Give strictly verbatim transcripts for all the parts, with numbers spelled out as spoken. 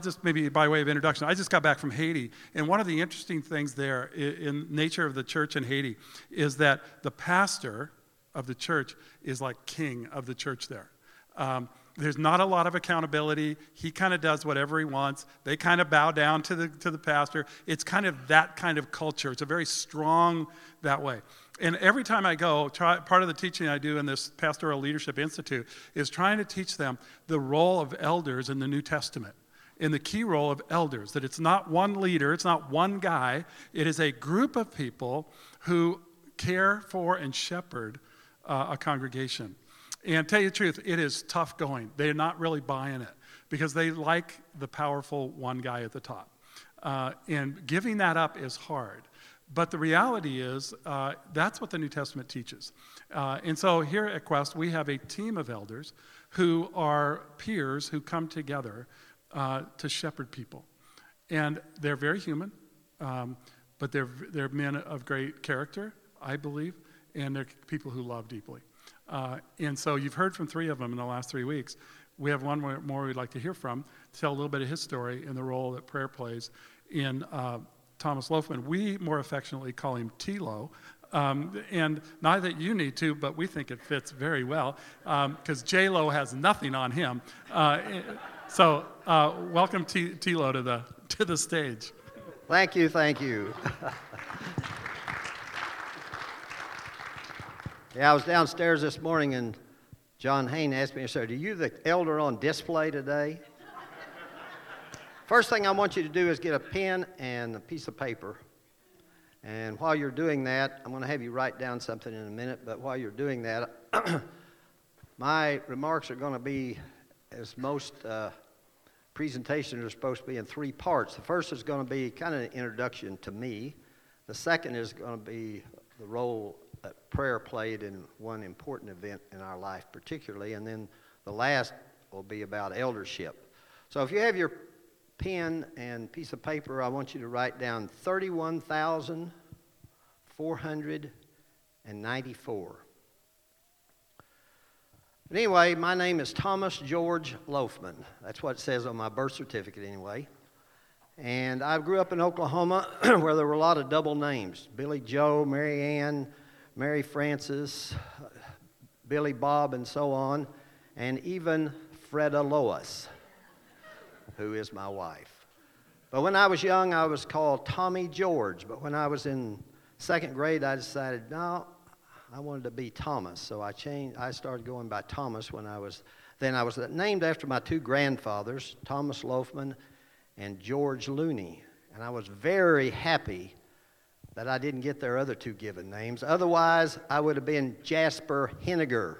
Just maybe by way of introduction, I just got back from Haiti, and one of the interesting things there in nature of the church in Haiti is that the pastor of the church is like king of the church there. Um, there's not a lot of accountability. He kind of does whatever he wants. They kind of bow down to the to the pastor. It's kind of that kind of culture. It's a very strong that way. And every time I go, try, part of the teaching I do in this Pastoral Leadership Institute is trying to teach them the role of elders in the New Testament. In the key role of elders, that it's not one leader, it's not one guy, it is a group of people who care for and shepherd uh, a congregation. And tell you the truth, it is tough going. They're not really buying it because they like the powerful one guy at the top. Uh, and giving that up is hard. But the reality is, uh, that's what the New Testament teaches. Uh, and so here at Quest, we have a team of elders who are peers who come together Uh, to shepherd people. And they're very human, um, but they're they're men of great character, I believe, and they're people who love deeply. Uh, and so you've heard from three of them in the last three weeks. We have one more, more we'd like to hear from, to tell a little bit of his story and the role that prayer plays in uh, Thomas Loafman. We more affectionately call him T-Lo. Um, and not that you need to, but we think it fits very well, because um, J-Lo has nothing on him. Uh, So, uh, welcome T- T-Lo to the to the stage. Thank you, thank you. Yeah, I was downstairs this morning, and John Hain asked me, he said, "Are you the elder on display today?" First thing I want you to do is get a pen and a piece of paper. And while you're doing that, I'm going to have you write down something in a minute, but while you're doing that, my remarks are going to be, as most uh, presentations are supposed to be, in three parts. The first is going to be kind of an introduction to me. The second is going to be the role that prayer played in one important event in our life particularly. And then the last will be about eldership. So if you have your pen and piece of paper, I want you to write down thirty-one thousand four hundred ninety-four. But anyway, my name is Thomas George Loafman. That's what it says on my birth certificate anyway. And I grew up in Oklahoma where there were a lot of double names. Billy Joe, Mary Ann, Mary Frances, Billy Bob, and so on. And even Freda Lois, who is my wife. But when I was young, I was called Tommy George. But when I was in second grade, I decided, no, I wanted to be Thomas, so I changed. I started going by Thomas when I was, then I was named after my two grandfathers, Thomas Loafman and George Looney. And I was very happy that I didn't get their other two given names. Otherwise, I would have been Jasper Henniger.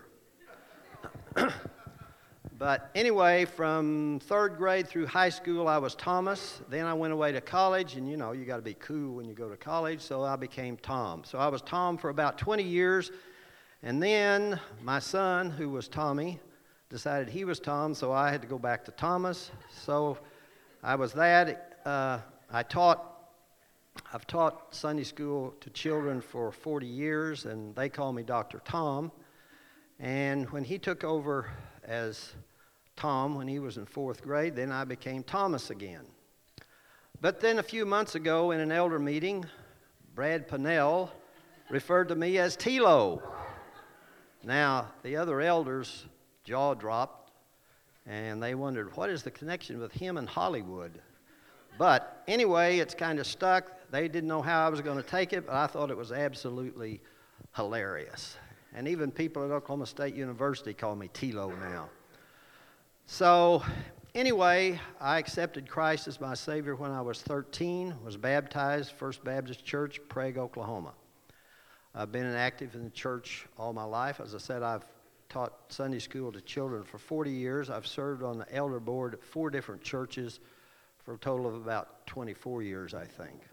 But anyway, from third grade through high school, I was Thomas. Then I went away to college, and you know, you got to be cool when you go to college, so I became Tom. So I was Tom for about twenty years, and then my son, who was Tommy, decided he was Tom, so I had to go back to Thomas. So I was that. Uh, I taught, I've taught Sunday school to children for forty years, and they call me Doctor Tom. And when he took over as Tom when he was in fourth grade, then I became Thomas again. But then a few months ago in an elder meeting, Brad Pennell referred to me as T-Lo. Now, the other elders' jaw dropped, and they wondered, what is the connection with him and Hollywood? But anyway, it's kind of stuck. They didn't know how I was going to take it, but I thought it was absolutely hilarious. And even people at Oklahoma State University call me T-Lo now. So anyway, I accepted Christ as my Savior when I was thirteen, was baptized, First Baptist Church, Prague, Oklahoma. I've been active in the church all my life. As I said, I've taught Sunday school to children for forty years. I've served on the elder board at four different churches for a total of about twenty-four years, I think.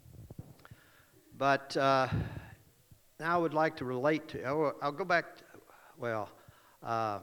But uh, now I would like to relate to, I'll, I'll go back, to, well, uh,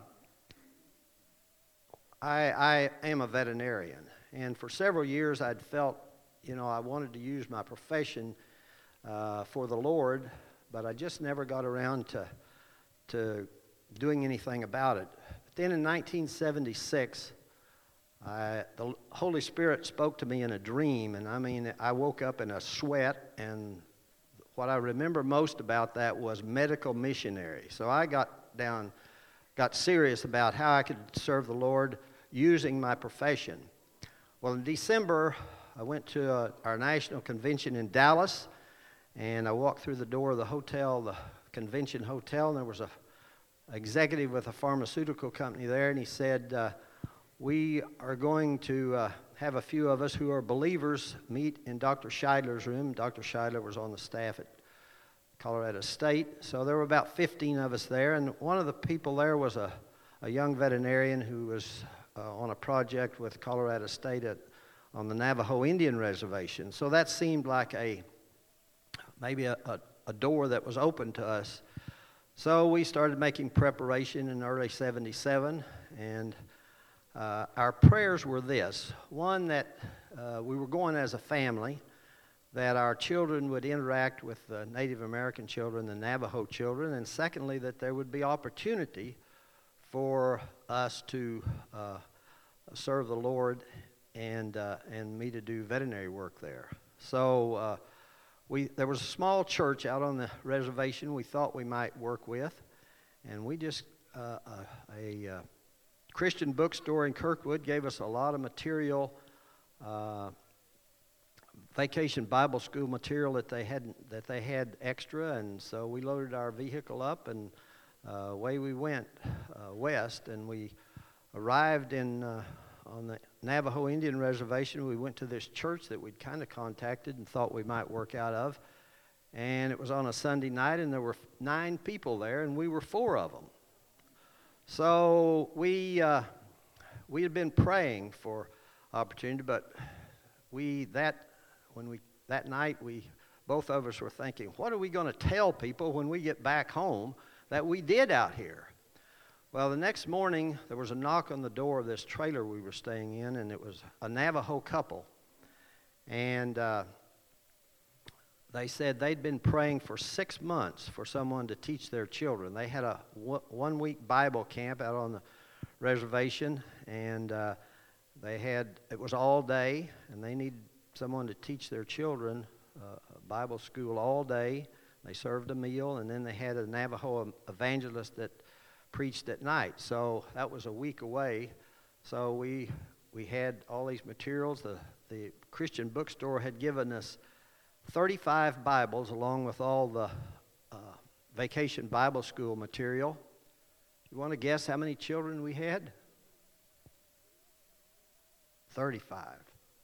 I, I am a veterinarian, and for several years I'd felt, you know, I wanted to use my profession uh, for the Lord, but I just never got around to, to doing anything about it. But then in nineteen seventy-six, I, the Holy Spirit spoke to me in a dream, and I mean, I woke up in a sweat, and what I remember most about that was medical missionary. So I got down, got serious about how I could serve the Lord using my profession. Well, in December, I went to uh, our national convention in Dallas, and I walked through the door of the hotel, the convention hotel, and there was a executive with a pharmaceutical company there, and he said, uh, we are going to uh, have a few of us who are believers meet in Doctor Scheidler's room. Doctor Scheidler was on the staff at Colorado State, so there were about fifteen of us there, and one of the people there was a, a young veterinarian who was uh, on a project with Colorado State at, on the Navajo Indian Reservation. So that seemed like a maybe a, a, a door that was open to us. So we started making preparation in early seventy-seven, and uh, our prayers were this. One, that uh, we were going as a family, that our children would interact with the Native American children, the Navajo children, and secondly, that there would be opportunity for us to uh, serve the Lord and, uh, and me to do veterinary work there. So uh, We, there was a small church out on the reservation we thought we might work with, and we just, uh, a, a, a Christian bookstore in Kirkwood gave us a lot of material, uh, vacation Bible school material that they hadn't, that they had extra, and so we loaded our vehicle up, and uh, away we went uh, west, and we arrived in uh, on the Navajo Indian Reservation. We went to this church that we'd kind of contacted and thought we might work out of. And it was on a Sunday night, and there were nine people there, and we were four of them. So we uh, we had been praying for opportunity, but we that when we that night we both of us were thinking, what are we going to tell people when we get back home that we did out here? Well, the next morning, there was a knock on the door of this trailer we were staying in, and it was a Navajo couple. And uh, they said they'd been praying for six months for someone to teach their children. They had a one-week Bible camp out on the reservation, and uh, they had, it was all day, and they needed someone to teach their children uh, Bible school all day. They served a meal, and then they had a Navajo evangelist that preached at night. So that was a week away. So we we had all these materials. The the Christian bookstore had given us thirty-five Bibles along with all the uh, vacation Bible school material. You want to guess how many children we had? thirty-five.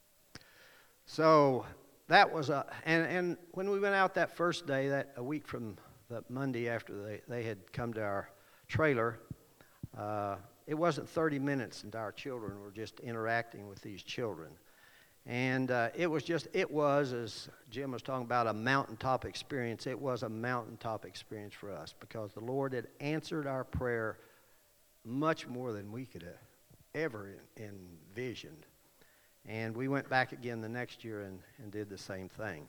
So that was a, and, and when we went out that first day, that a week from the Monday after they, they had come to our trailer, uh, it wasn't thirty minutes and our children were just interacting with these children. And uh, it was just, it was, as Jim was talking about, a mountaintop experience. It was a mountaintop experience for us because the Lord had answered our prayer much more than we could have ever in, envisioned. And we went back again the next year and, and did the same thing.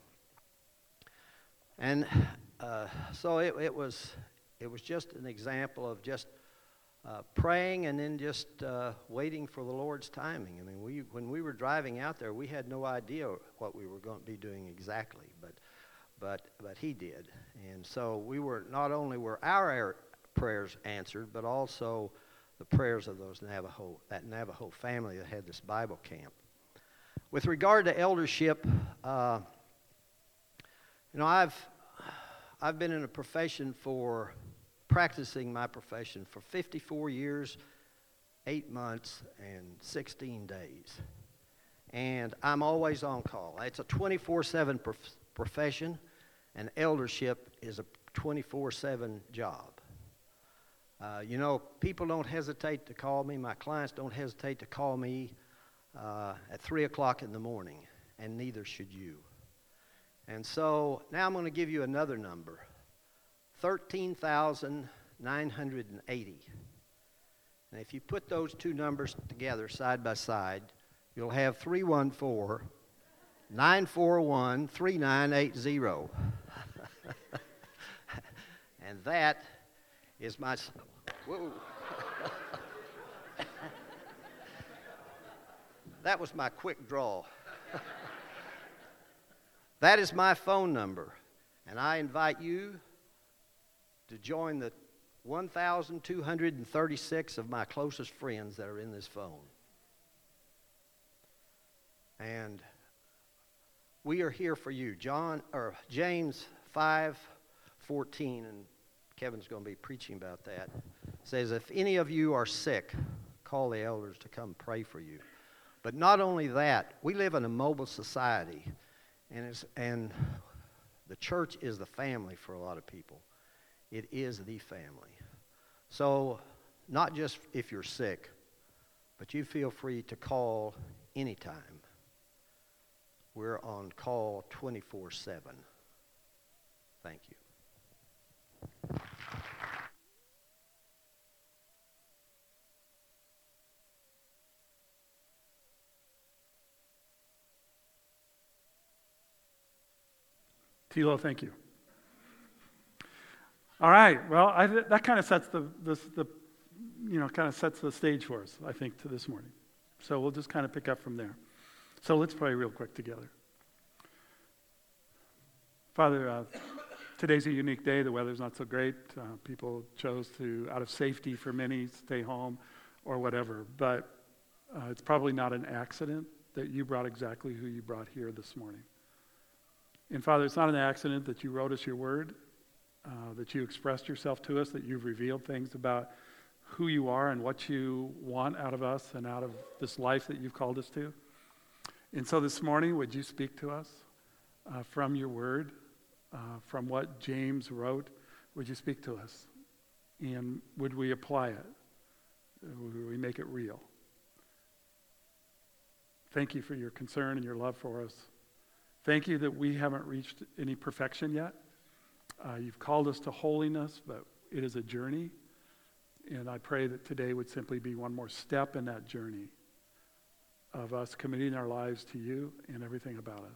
And uh, so it, it was it was just an example of just uh, praying and then just uh, waiting for the Lord's timing. I mean, we when we were driving out there, we had no idea what we were going to be doing exactly, but but but He did. And so we were, not only were our prayers answered, but also the prayers of those Navajo that Navajo family that had this Bible camp. With regard to eldership, uh, you know, I've I've been in a profession for, practicing my profession for fifty-four years, eight months, and sixteen days. And I'm always on call. It's a twenty-four seven prof- profession, and eldership is a twenty-four seven job. Uh, you know, people don't hesitate to call me. My clients don't hesitate to call me Uh, at three o'clock in the morning, and neither should you. And so now I'm going to give you another number, thirteen thousand nine hundred eighty. And if you put those two numbers together side by side, you'll have three one four, nine four one, three nine eight zero. And that is my... Whoa. That was my quick draw. That is my phone number, and I invite you to join the one thousand two hundred thirty-six of my closest friends that are in this phone. And we are here for you. John or James five fourteen, and Kevin's going to be preaching about that, says, if any of you are sick, call the elders to come pray for you. But not only that, we live in a mobile society, and it's, and the church is the family for a lot of people. It is the family. So not just if you're sick, but you feel free to call anytime. We're on call twenty-four seven. Thank you. Tilo, thank you. All right. Well, I, that kind of sets the, the, the, you know, kind of sets the stage for us, I think, to this morning. So we'll just kind of pick up from there. So let's pray real quick together. Father, uh, today's a unique day. The weather's not so great. Uh, people chose to, out of safety for many, stay home or whatever. But uh, it's probably not an accident that you brought exactly who you brought here this morning. And Father, it's not an accident that you wrote us your word, uh, that you expressed yourself to us, that you've revealed things about who you are and what you want out of us and out of this life that you've called us to. And so this morning, would you speak to us uh, from your word, uh, from what James wrote? Would you speak to us? And would we apply it? Would we make it real? Thank you for your concern and your love for us. Thank you that we haven't reached any perfection yet. Uh, you've called us to holiness, but it is a journey. And I pray that today would simply be one more step in that journey of us committing our lives to you and everything about us.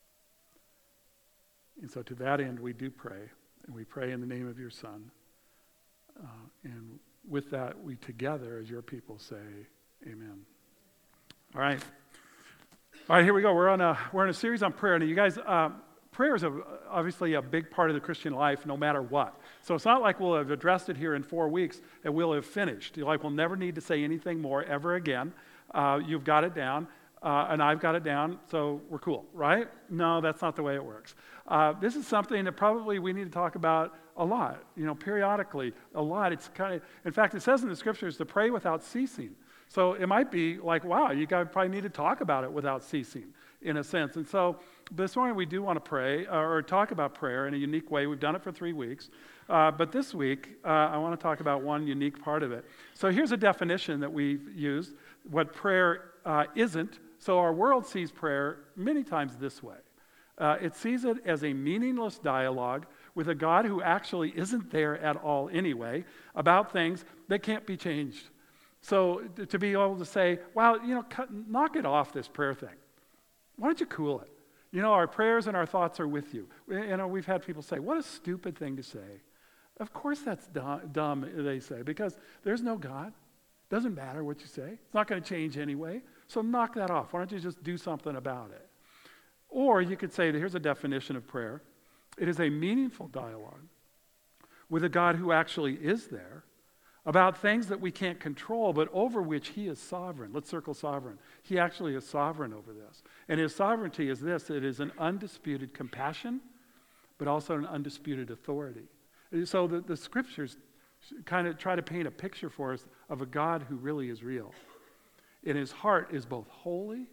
And so to that end, we do pray. And we pray in the name of your Son. Uh, and with that, we together, as your people, say, amen. All right. All right, here we go. We're on a we're in a series on prayer. Now, you guys, um, prayer is a, obviously a big part of the Christian life, no matter what. So it's not like we'll have addressed it here in four weeks and we'll have finished. Like we'll never need to say anything more ever again. Uh, you've got it down, uh, and I've got it down, so we're cool, right? No, that's not the way it works. Uh, this is something that probably we need to talk about a lot. You know, periodically, a lot. It's kind of, in fact, it says in the scriptures to pray without ceasing. So it might be like, wow, you guys probably need to talk about it without ceasing, in a sense. And so this morning we do want to pray or talk about prayer in a unique way. We've done it for three weeks. Uh, but this week, uh, I want to talk about one unique part of it. So here's a definition that we've used, what prayer uh, isn't. So our world sees prayer many times this way. Uh, it sees it as a meaningless dialogue with a God who actually isn't there at all anyway, about things that can't be changed. So to be able to say, wow, you know, cut, knock it off, this prayer thing. Why don't you cool it? You know, our prayers and our thoughts are with you. You know, we've had people say, what a stupid thing to say. Of course that's dumb, dumb, they say, because there's no God. Doesn't matter what you say. It's not going to change anyway. So knock that off. Why don't you just do something about it? Or you could say, here's a definition of prayer. It is a meaningful dialogue with a God who actually is there, about things that we can't control, but over which he is sovereign. Let's circle sovereign. He actually is sovereign over this. And his sovereignty is this: it is an undisputed compassion, but also an undisputed authority. So the, the scriptures kind of try to paint a picture for us of a God who really is real. And his heart is both holy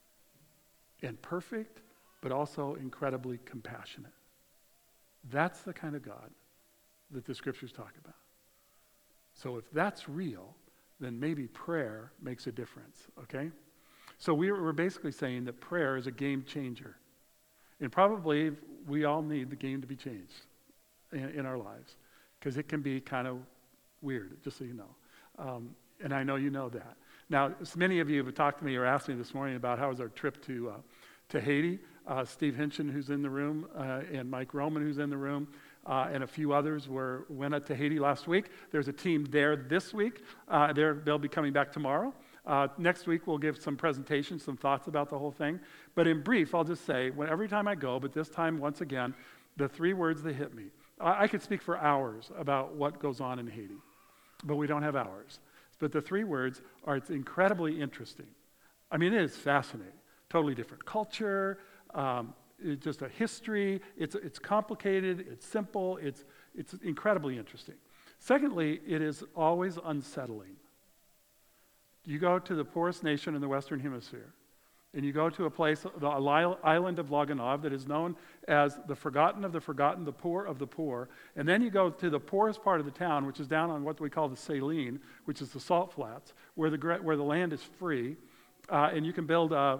and perfect, but also incredibly compassionate. That's the kind of God that the scriptures talk about. So if that's real, then maybe prayer makes a difference, okay? So we we're basically saying that prayer is a game changer. And probably we all need the game to be changed in, in our lives, because it can be kind of weird, just so you know. Um, and I know you know that. Now, many of you have talked to me or asked me this morning about how was our trip to uh, to Haiti. Uh, Steve Hinchin, who's in the room, uh, and Mike Roman, who's in the room, uh, and a few others were went up to Haiti last week. There's a team there this week. Uh, they'll be coming back tomorrow. Uh, next week, we'll give some presentations, some thoughts about the whole thing. But in brief, I'll just say, when, every time I go, but this time, once again, the three words that hit me. I, I could speak for hours about what goes on in Haiti, but we don't have hours. But the three words are, it's incredibly interesting. I mean, it is fascinating. Totally different culture, um, it's just a history. It's, it's complicated, it's simple, it's, it's incredibly interesting. Secondly, it is always unsettling. You go to the poorest nation in the Western Hemisphere, and you go to a place, the island of Loganov, that is known as the forgotten of the forgotten, the poor of the poor. And then you go to the poorest part of the town, which is down on what we call the Saline, which is the salt flats, where the, where the land is free. Uh, and you can build a,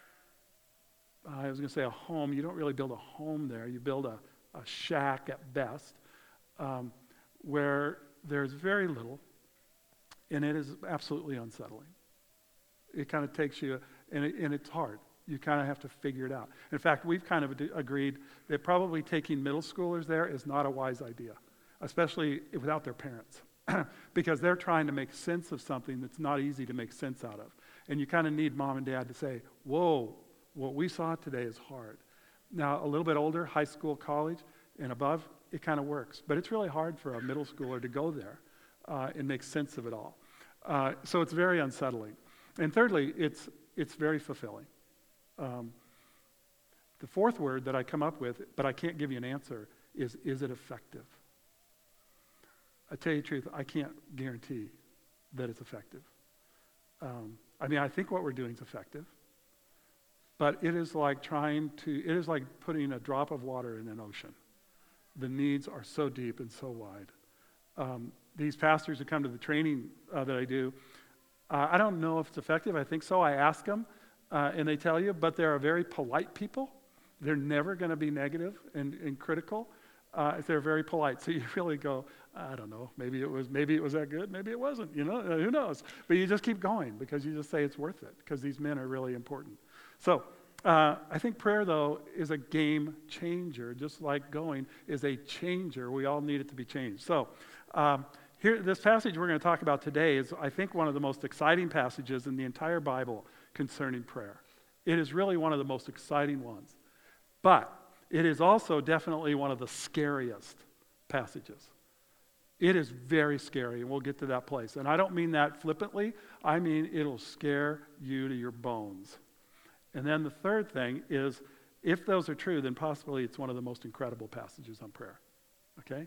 I was going to say a home. You don't really build a home there. You build a, a shack at best, um, where there's very little, and it is absolutely unsettling. It kind of takes you, and, it, and it's hard. You kind of have to figure it out. In fact, we've kind of d- agreed that probably taking middle schoolers there is not a wise idea, especially without their parents, because they're trying to make sense of something that's not easy to make sense out of. And you kind of need mom and dad to say, whoa, what we saw today is hard. Now, a little bit older, high school, college, and above, it kind of works. But it's really hard for a middle schooler to go there uh, and make sense of it all. Uh, so it's very unsettling. And thirdly, it's it's very fulfilling. Um, the fourth word that I come up with, but I can't give you an answer, is, is it effective? I tell you the truth, I can't guarantee that it's effective. Um, I mean, I think what we're doing is effective, but it is like trying to, it is like putting a drop of water in an ocean. The needs are so deep and so wide. Um, these pastors who come to the training uh, that I do, uh, I don't know if it's effective. I think so. I ask them, uh, and they tell you, but they're a very polite people. They're never going to be negative and, and critical. Uh, if they're very polite. So you really go, I don't know, maybe it was maybe it was that good, maybe it wasn't, you know, uh, who knows? But you just keep going because you just say it's worth it because these men are really important. So uh, I think prayer, though, is a game changer, just like going is a changer. We all need it to be changed. So um, here, this passage we're going to talk about today is, I think, one of the most exciting passages in the entire Bible concerning prayer. It is really one of the most exciting ones. But it is also definitely one of the scariest passages. It is very scary, and we'll get to that place. And I don't mean that flippantly. I mean it'll scare you to your bones. And then the third thing is, if those are true, then possibly it's one of the most incredible passages on prayer. Okay?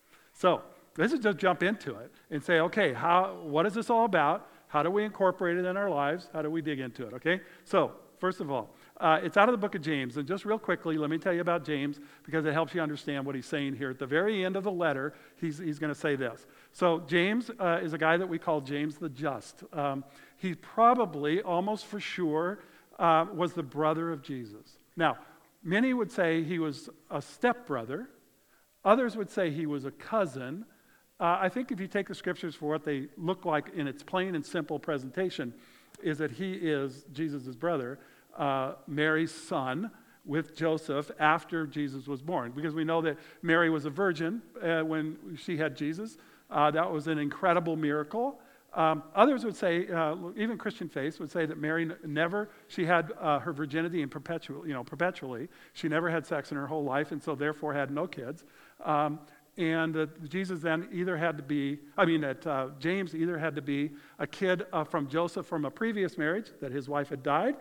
So let's just jump into it and say, okay, how? What is this all about? How do we incorporate it in our lives? How do we dig into it? Okay? So first of all, Uh, it's out of the book of James. And just real quickly, let me tell you about James because it helps you understand what he's saying here. At the very end of the letter, he's, he's going to say this. So James uh, is a guy that we call James the Just. Um, he probably, almost for sure, uh, was the brother of Jesus. Now, many would say he was a stepbrother. Others would say he was a cousin. Uh, I think if you take the scriptures for what they look like in its plain and simple presentation, is that he is Jesus' brother. Uh, Mary's son with Joseph after Jesus was born. Because we know that Mary was a virgin uh, when she had Jesus. Uh, that was an incredible miracle. Um, others would say, uh, even Christian faith would say that Mary n- never, she had uh, her virginity in perpetual, you know, perpetually. She never had sex in her whole life and so therefore had no kids. Um, and uh, Jesus then either had to be, I mean, that uh, James either had to be a kid uh, from Joseph from a previous marriage, that his wife had died,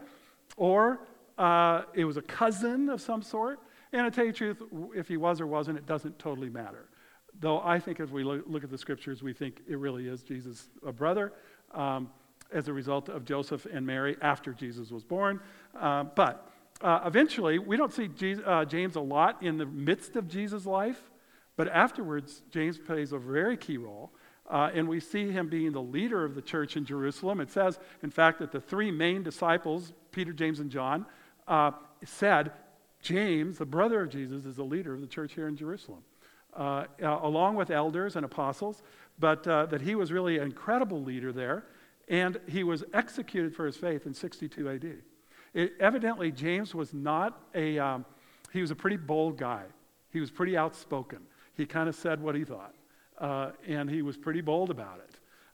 or uh, it was a cousin of some sort. And to tell you the truth, if he was or wasn't, it doesn't totally matter. Though I think as we lo- look at the scriptures, we think it really is Jesus' a brother um, as a result of Joseph and Mary after Jesus was born. Uh, but uh, eventually, we don't see Jesus, uh, James a lot in the midst of Jesus' life, but afterwards, James plays a very key role. Uh, and we see him being the leader of the church in Jerusalem. It says, in fact, that the three main disciples, Peter, James, and John, uh, said, James, the brother of Jesus, is the leader of the church here in Jerusalem, uh, uh, along with elders and apostles, but uh, that he was really an incredible leader there, and he was executed for his faith in sixty-two A D. It, evidently, James was not a, um, he was a pretty bold guy. He was pretty outspoken. He kind of said what he thought. Uh, and he was pretty bold about it.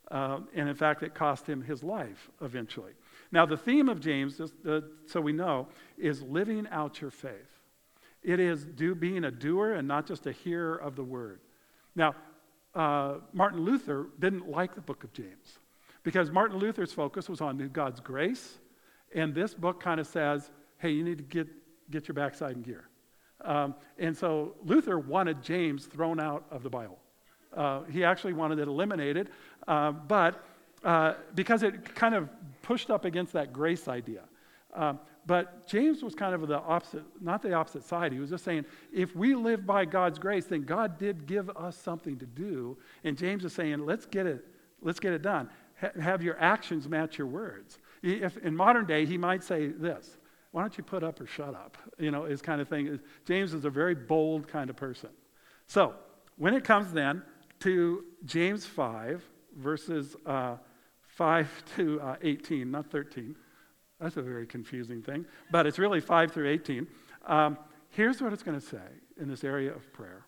Uh, and in fact, it cost him his life eventually. Now, the theme of James, just, uh, so we know, is living out your faith. It is do, being a doer and not just a hearer of the word. Now, uh, Martin Luther didn't like the book of James because Martin Luther's focus was on God's grace, and this book kind of says, hey, you need to get, get your backside in gear. Um, and so Luther wanted James thrown out of the Bible. Uh, he actually wanted it eliminated, uh, but uh, because it kind of pushed up against that grace idea. Um, but James was kind of the opposite, not the opposite side. He was just saying, if we live by God's grace, then God did give us something to do. And James is saying, let's get it, let's get it done. Ha- have your actions match your words. If in modern day, he might say this, why don't you put up or shut up? You know, his kind of thing. James is a very bold kind of person. So when it comes then to James five, verses uh, five to uh, eighteen, not thirteen. That's a very confusing thing, but it's really five through eighteen. Um, here's what it's going to say in this area of prayer.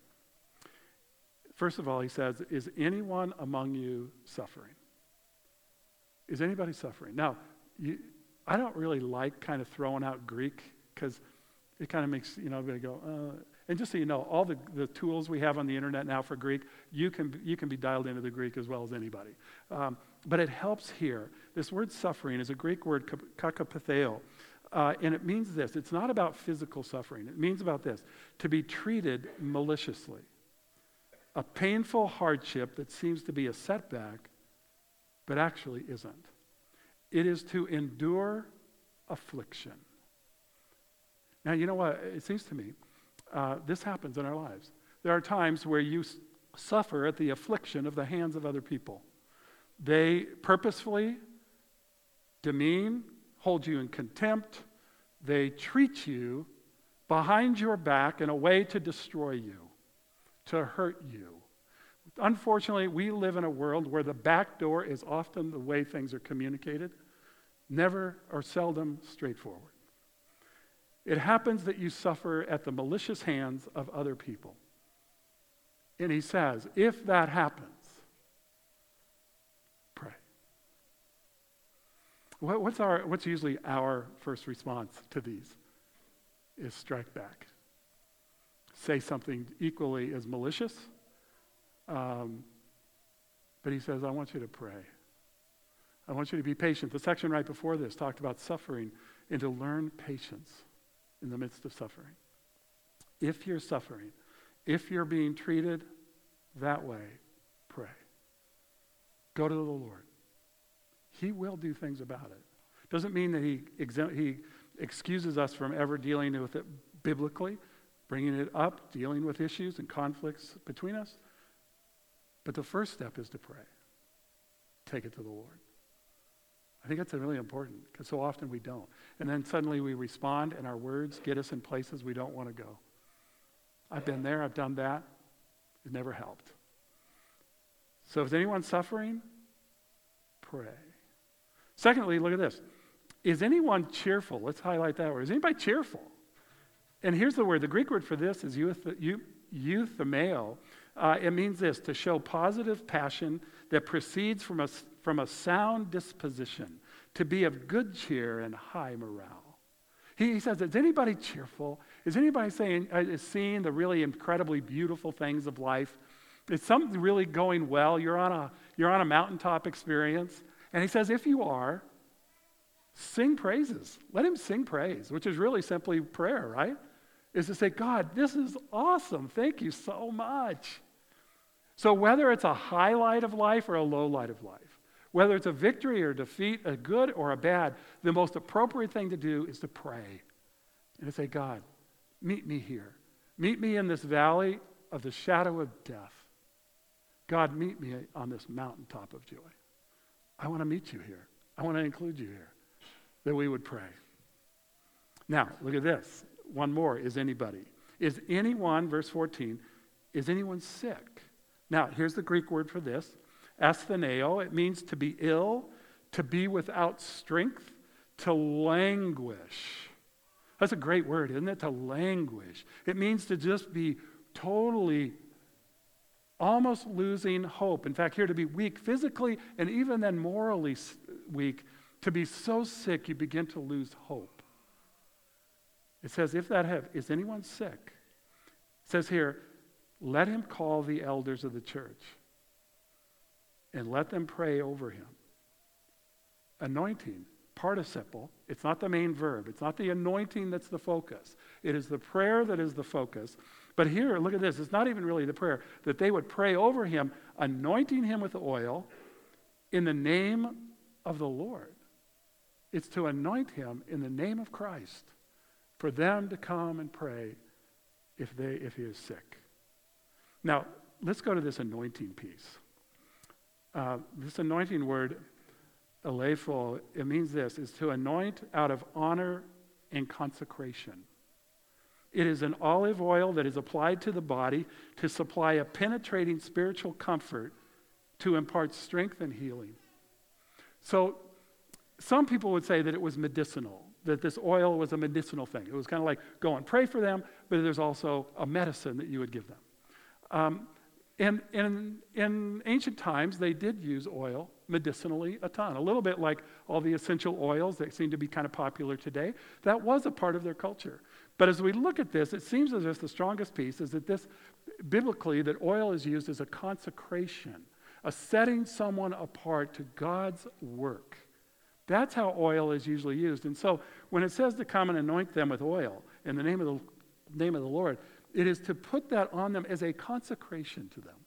First of all, he says, is anyone among you suffering? Is anybody suffering? Now, you, I don't really like kind of throwing out Greek because it kind of makes, you know, everybody go, uh, and just so you know, all the, the tools we have on the internet now for Greek, you can you can be dialed into the Greek as well as anybody. Um, but it helps here. This word suffering is a Greek word, kakapatheo, uh, and it means this. It's not about physical suffering. It means about this, to be treated maliciously. A painful hardship that seems to be a setback, but actually isn't. It is to endure affliction. Now, you know what? It seems to me, Uh, this happens in our lives. There are times where you s- suffer at the affliction of the hands of other people. They purposefully demean, hold you in contempt. They treat you behind your back in a way to destroy you, to hurt you. Unfortunately, we live in a world where the back door is often the way things are communicated, never or seldom straightforward. It happens that you suffer at the malicious hands of other people. And he says, if that happens, pray. What, what's our? What's usually our first response to these? Is strike back. Say something equally as malicious. Um, but he says, I want you to pray. I want you to be patient. The section right before this talked about suffering and to learn patience in the midst of suffering. If you're suffering, if you're being treated that way, pray. Go to the Lord. He will do things about it. Doesn't mean that he, exe- he excuses us from ever dealing with it biblically, bringing it up, dealing with issues and conflicts between us. But the first step is to pray. Take it to the Lord. I think that's really important because so often we don't. And then suddenly we respond and our words get us in places we don't want to go. I've been there, I've done that. It never helped. So if anyone's suffering, pray. Secondly, look at this. Is anyone cheerful? Let's highlight that word. Is anybody cheerful? And here's the word. The Greek word for this is euthymeo. Uh, it means this, to show positive passion that proceeds from a, from a sound disposition, to be of good cheer and high morale. He, he says, is anybody cheerful? Is anybody saying, uh, is seeing the really incredibly beautiful things of life? Is something really going well? You're on a, you're on a mountaintop experience. And he says, if you are, sing praises. Let him sing praise, which is really simply prayer, right? Is to say, God, this is awesome. Thank you so much. So whether it's a highlight of life or a low light of life, whether it's a victory or defeat, a good or a bad, the most appropriate thing to do is to pray and to say, God, meet me here. Meet me in this valley of the shadow of death. God, meet me on this mountaintop of joy. I want to meet you here. I want to include you here. That we would pray. Now, look at this. One more. Is anybody? Is anyone, verse fourteen, is anyone sick? Now, here's the Greek word for this. Astheneo. It means to be ill, to be without strength, to languish. That's a great word, isn't it? To languish. It means to just be totally almost losing hope. In fact, here to be weak physically and even then morally weak, to be so sick you begin to lose hope. It says, if that have, is anyone sick? It says here, let him call the elders of the church and let them pray over him. Anointing, participle. It's not the main verb. It's not the anointing that's the focus. It is the prayer that is the focus. But here, look at this. It's not even really the prayer. That they would pray over him, anointing him with oil in the name of the Lord. It's to anoint him in the name of Christ for them to come and pray if they if he is sick. Now, let's go to this anointing piece. Uh, this anointing word, aleipho, it means this, is to anoint out of honor and consecration. It is an olive oil that is applied to the body to supply a penetrating spiritual comfort to impart strength and healing. So, some people would say that it was medicinal, that this oil was a medicinal thing. It was kind of like go and pray for them, but there's also a medicine that you would give them. Um, and and in ancient times, they did use oil medicinally a ton, a little bit like all the essential oils that seem to be kind of popular today. That was a part of their culture. But as we look at this, it seems as if the strongest piece is that this, biblically, that oil is used as a consecration, a setting someone apart to God's work. That's how oil is usually used. And so when it says to come and anoint them with oil in the name of the name of the Lord, it is to put that on them as a consecration to them,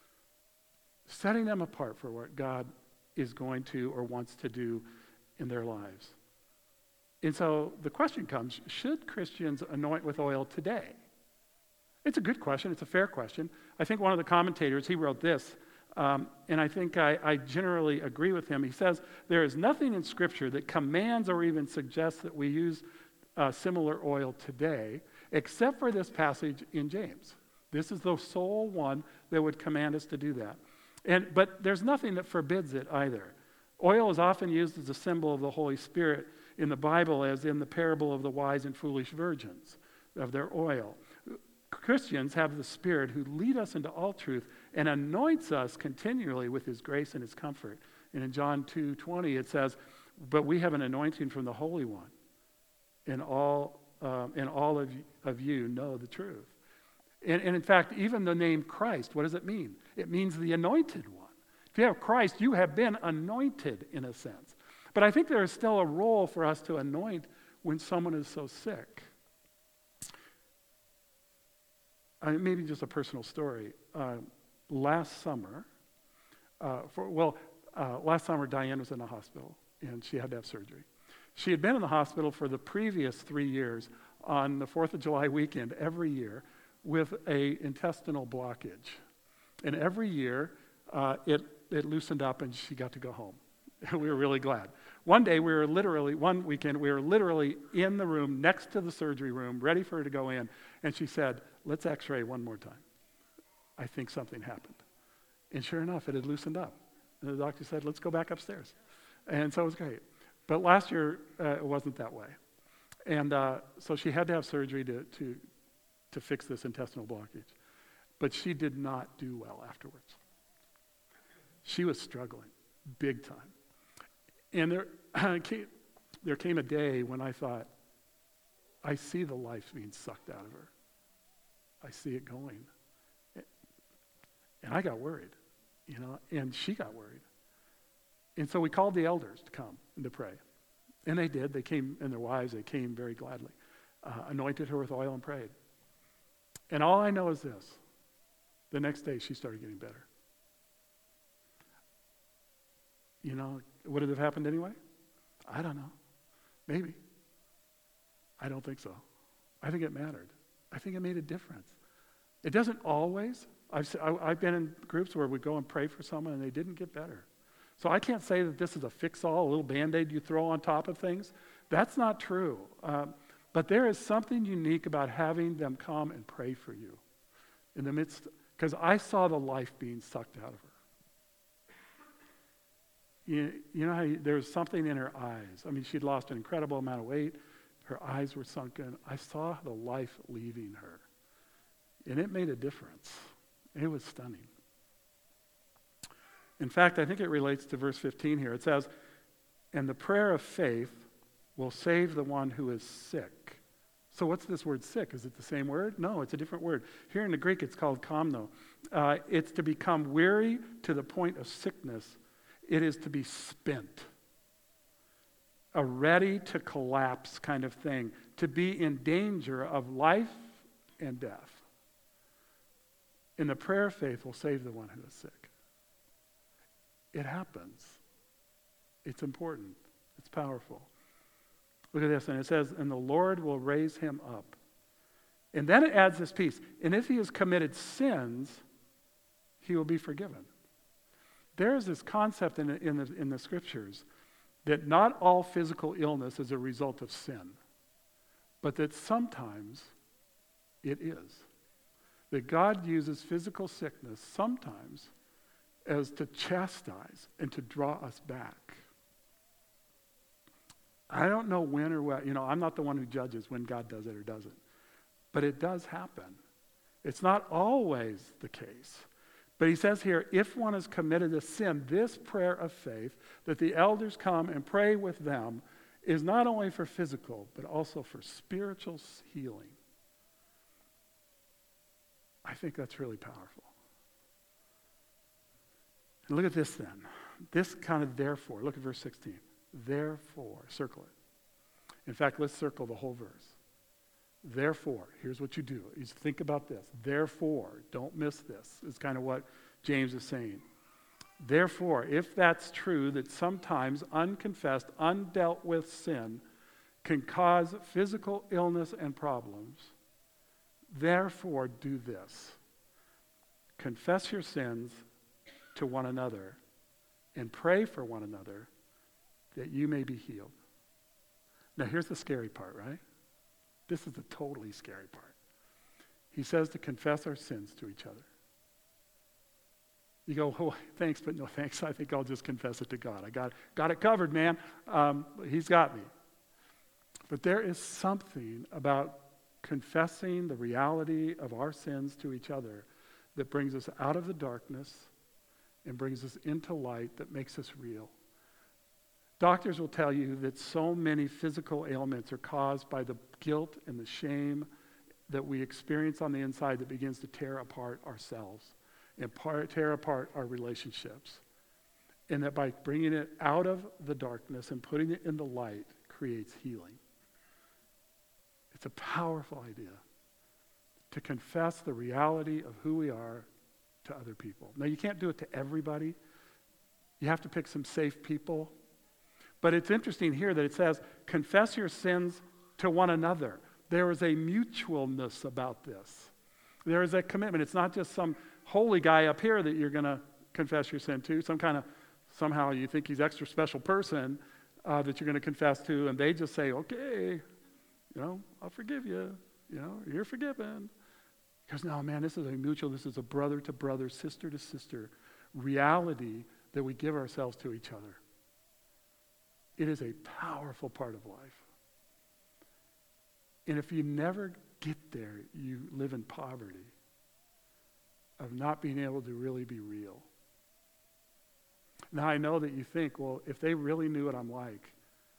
setting them apart for what God is going to or wants to do in their lives. And so the question comes, should Christians anoint with oil today? It's a good question. It's a fair question. I think one of the commentators, he wrote this, Um, and I think I, I generally agree with him. He says, there is nothing in Scripture that commands or even suggests that we use uh, similar oil today, except for this passage in James. This is the sole one that would command us to do that. And But there's nothing that forbids it either. Oil is often used as a symbol of the Holy Spirit in the Bible, as in the parable of the wise and foolish virgins, of their oil. Christians have the Spirit who lead us into all truth and anoints us continually with his grace and his comfort. And in John two twenty it says, but we have an anointing from the Holy One, and all um, and all of you, of you know the truth. And, and in fact, even the name Christ, what does it mean? It means the anointed one. If you have Christ, you have been anointed in a sense. But I think there is still a role for us to anoint when someone is so sick. Uh, maybe just a personal story. Uh, last summer, uh, for, well, uh, last summer Diane was in the hospital and she had to have surgery. She had been in the hospital for the previous three years on the fourth of July weekend every year with a intestinal blockage. And every year uh, it, it loosened up and she got to go home. We were really glad. One day we were literally, one weekend, we were literally in the room next to the surgery room, ready for her to go in. And she said, let's x-ray one more time. I think something happened. And sure enough, it had loosened up. And the doctor said, let's go back upstairs. And so it was great. But last year, uh, it wasn't that way. And uh, so she had to have surgery to, to, to fix this intestinal blockage. But she did not do well afterwards. She was struggling big time. And there, came, there came a day when I thought, I see the life being sucked out of her. I see it going. And I got worried, you know, and she got worried. And so we called the elders to come and to pray. And they did. They came, and their wives, they came very gladly. Uh, anointed her with oil and prayed. And all I know is this. The next day, she started getting better. You know, would it have happened anyway? I don't know. Maybe. I don't think so. I think it mattered. I think it made a difference. It doesn't always. I've, I've been in groups where we go and pray for someone and they didn't get better. So I can't say that this is a fix-all, a little Band-Aid you throw on top of things. That's not true. Um, but there is something unique about having them come and pray for you in the midst, because I saw the life being sucked out of her. You, you know how you, there was something in her eyes. I mean, she'd lost an incredible amount of weight. Her eyes were sunken. I saw the life leaving her. And it made a difference. It was stunning. In fact, I think it relates to verse fifteen here. It says, and the prayer of faith will save the one who is sick. So what's this word sick? Is it the same word? No, it's a different word. Here in the Greek, it's called kamno. Uh, it's to become weary to the point of sickness. It is to be spent. A ready to collapse kind of thing. To be in danger of life and death. And the prayer of faith will save the one who is sick. It happens. It's important. It's powerful. Look at this, and it says, and the Lord will raise him up. And then it adds this piece, and if he has committed sins, he will be forgiven. There is this concept in the, in the, in the scriptures that not all physical illness is a result of sin, but that sometimes it is. That God uses physical sickness sometimes as to chastise and to draw us back. I don't know when or what, you know, I'm not the one who judges when God does it or doesn't. But it does happen. It's not always the case. But he says here, if one has committed a sin, this prayer of faith, that the elders come and pray with them, is not only for physical, but also for spiritual healing. I think that's really powerful. And look at this then. This kind of therefore, look at verse sixteen. Therefore, circle it. In fact, let's circle the whole verse. Therefore, here's what you do. You think about this. Therefore, don't miss this. Is kind of what James is saying. Therefore, if that's true, that sometimes unconfessed, undealt with sin can cause physical illness and problems, therefore do this. Confess your sins to one another and pray for one another that you may be healed. Now here's the scary part, right? This is the totally scary part. He says to confess our sins to each other. You go, oh, thanks, but no thanks. I think I'll just confess it to God. I got, got it covered, man. Um, he's got me. But there is something about confessing the reality of our sins to each other that brings us out of the darkness and brings us into light that makes us real. Doctors will tell you that so many physical ailments are caused by the guilt and the shame that we experience on the inside that begins to tear apart ourselves and par- tear apart our relationships. And that by bringing it out of the darkness and putting it in the light creates healing. It's a powerful idea to confess the reality of who we are to other people. Now, you can't do it to everybody. You have to pick some safe people. But it's interesting here that it says, confess your sins to one another. There is a mutualness about this. There is a commitment. It's not just some holy guy up here that you're going to confess your sin to, some kind of, somehow you think he's extra special person uh, that you're going to confess to, and they just say, okay, you know, I'll forgive you. You know, you're forgiven. Because no, man, this is a mutual, this is a brother to brother, sister to sister reality that we give ourselves to each other. It is a powerful part of life. And if you never get there, you live in poverty of not being able to really be real. Now, I know that you think, well, if they really knew what I'm like,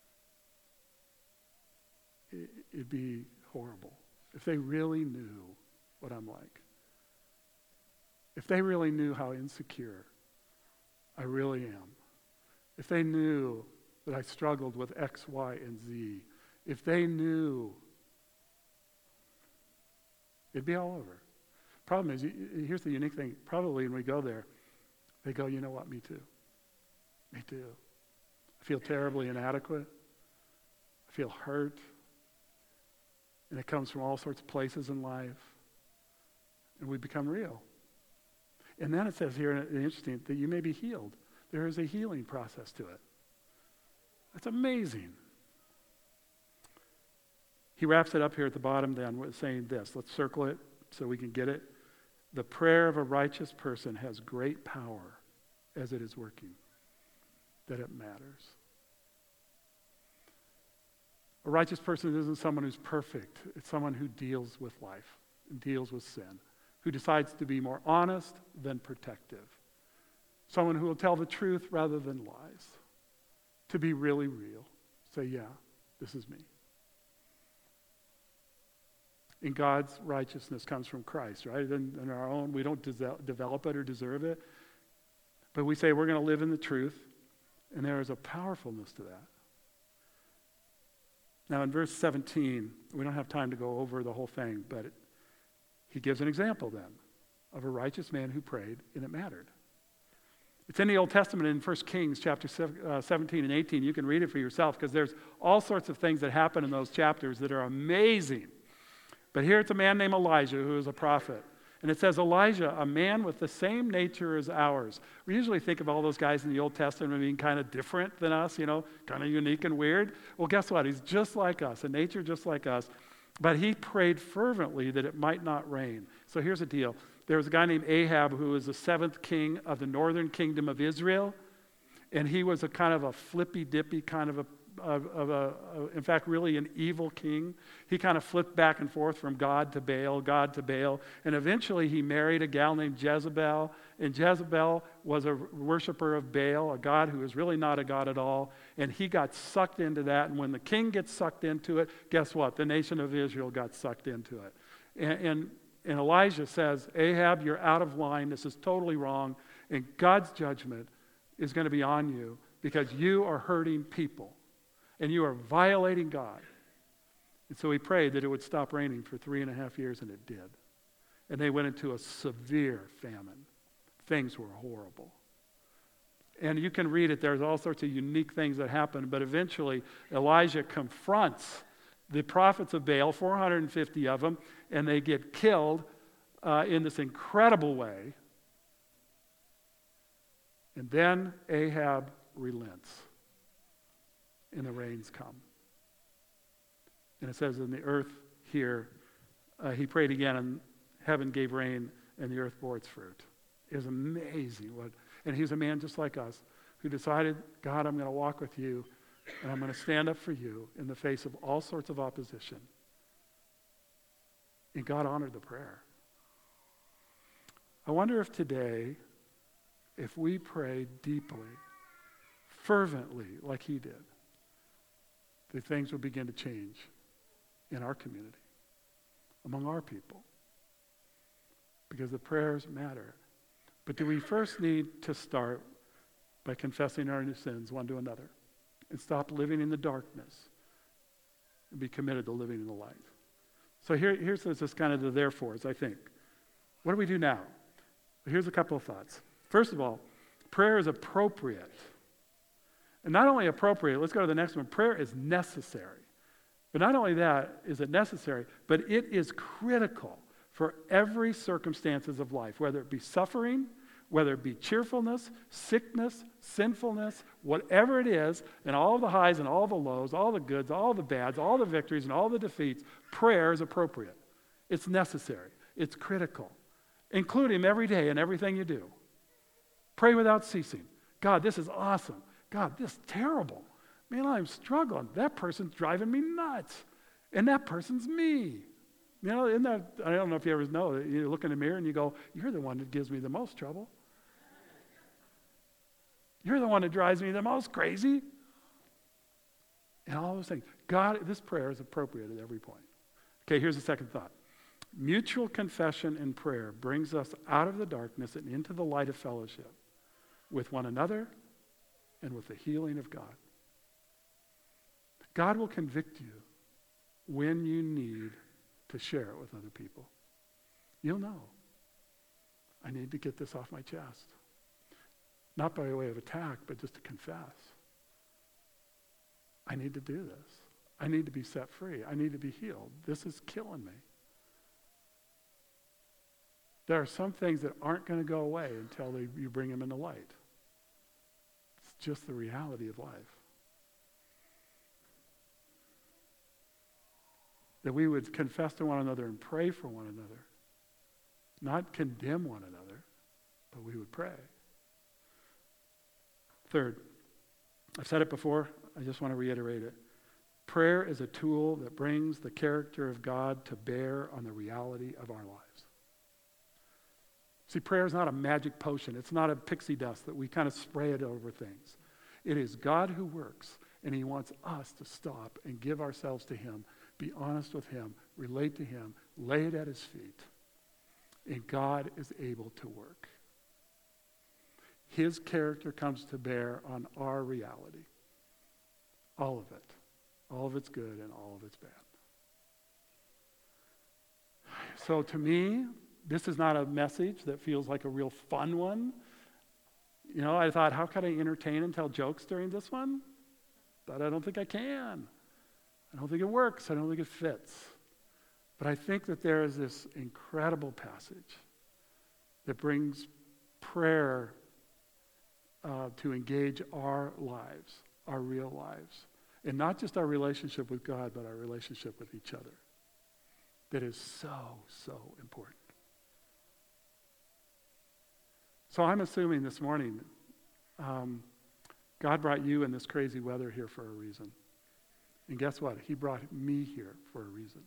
it, it'd be horrible. If they really knew what I'm like. If they really knew how insecure I really am. If they knew that I struggled with X, Y, and Z. If they knew, it'd be all over. Problem is, here's the unique thing. Probably when we go there, they go, you know what, me too. Me too. I feel terribly inadequate. I feel hurt. And it comes from all sorts of places in life. And we become real. And then it says here, and interesting, that you may be healed. There is a healing process to it. That's amazing. He wraps it up here at the bottom then with saying this. Let's circle it so we can get it. The prayer of a righteous person has great power as it is working, that it matters. A righteous person isn't someone who's perfect. It's someone who deals with life and deals with sin, who decides to be more honest than protective, Someone who will tell the truth rather than lies. To be really real. Say, yeah, this is me. And God's righteousness comes from Christ, right? In, in our own, we don't de- develop it or deserve it. But we say we're going to live in the truth, and there is a powerfulness to that. Now in verse seventeen, we don't have time to go over the whole thing, but it, he gives an example then of a righteous man who prayed, and it mattered. It's in the Old Testament in First Kings chapter seventeen and eighteen. You can read it for yourself because there's all sorts of things that happen in those chapters that are amazing. But here it's a man named Elijah who is a prophet. And it says, Elijah, a man with the same nature as ours. We usually think of all those guys in the Old Testament being kind of different than us, you know, kind of unique and weird. Well, guess what? He's just like us, a nature just like us. But he prayed fervently that it might not rain. So here's the deal. There was a guy named Ahab who was the seventh king of the northern kingdom of Israel. And he was a kind of a flippy-dippy kind of a Of, of a, of, in fact, really an evil king. He kind of flipped back and forth from God to Baal, God to Baal, and eventually he married a gal named Jezebel, and Jezebel was a worshiper of Baal, a god who was really not a god at all, and he got sucked into that, and when the king gets sucked into it, guess what? The nation of Israel got sucked into it. And, and, and Elijah says, Ahab, you're out of line, this is totally wrong, and God's judgment is going to be on you because you are hurting people. And you are violating God. And so he prayed that it would stop raining for three and a half years, and it did. And they went into a severe famine. Things were horrible. And you can read it. There's all sorts of unique things that happen. But eventually, Elijah confronts the prophets of Baal, four hundred fifty of them, and they get killed uh, in this incredible way. And then Ahab relents. And the rains come. And it says in the earth here, uh, he prayed again, and heaven gave rain, and the earth bore its fruit. It was amazing. What, and he's a man just like us who decided, God, I'm going to walk with you, and I'm going to stand up for you in the face of all sorts of opposition. And God honored the prayer. I wonder if today, if we pray deeply, fervently, like he did, that things will begin to change in our community, among our people, because the prayers matter. But do we first need to start by confessing our sins one to another and stop living in the darkness and be committed to living in the light? So here, here's this kind of the therefores, I think. What do we do now? Well, here's a couple of thoughts. First of all, prayer is appropriate. And not only appropriate, let's go to the next one. Prayer is necessary. But not only that is it necessary, but it is critical for every circumstances of life, whether it be suffering, whether it be cheerfulness, sickness, sinfulness, whatever it is, and all the highs and all the lows, all the goods, all the bads, all the victories and all the defeats, prayer is appropriate. It's necessary. It's critical. Include him every day in everything you do. Pray without ceasing. God, this is awesome. God, this is terrible. Man, I'm struggling. That person's driving me nuts. And that person's me. You know, isn't that, I don't know if you ever know, you look in the mirror and you go, you're the one that gives me the most trouble. You're the one that drives me the most crazy. And all those things. God, this prayer is appropriate at every point. Okay, here's the second thought. Mutual confession and prayer brings us out of the darkness and into the light of fellowship with one another and with the healing of God. God will convict you when you need to share it with other people. You'll know. I need to get this off my chest. Not by way of attack, but just to confess. I need to do this. I need to be set free. I need to be healed. This is killing me. There are some things that aren't going to go away until they, you bring them into light. It's just the reality of life. That we would confess to one another and pray for one another. Not condemn one another, but we would pray. Third, I've said it before, I just want to reiterate it. Prayer is a tool that brings the character of God to bear on the reality of our lives. See, prayer is not a magic potion. It's not a pixie dust that we kind of spray it over things. It is God who works, and he wants us to stop and give ourselves to him, be honest with him, relate to him, lay it at his feet. And God is able to work. His character comes to bear on our reality. All of it. All of it's good and all of it's bad. So to me, this is not a message that feels like a real fun one. You know, I thought, how can I entertain and tell jokes during this one? But I don't think I can. I don't think it works. I don't think it fits. But I think that there is this incredible passage that brings prayer uh, to engage our lives, our real lives. And not just our relationship with God, but our relationship with each other. That is so, so important. So I'm assuming this morning, um, God brought you in this crazy weather here for a reason. And guess what? He brought me here for a reason.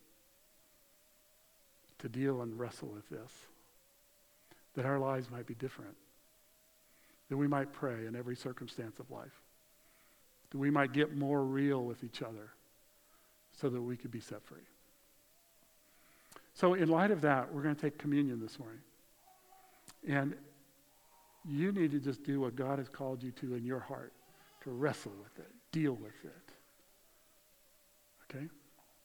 To deal and wrestle with this. That our lives might be different. That we might pray in every circumstance of life. That we might get more real with each other so that we could be set free. So in light of that, we're going to take communion this morning. And you need to just do what God has called you to in your heart, to wrestle with it, deal with it. Okay?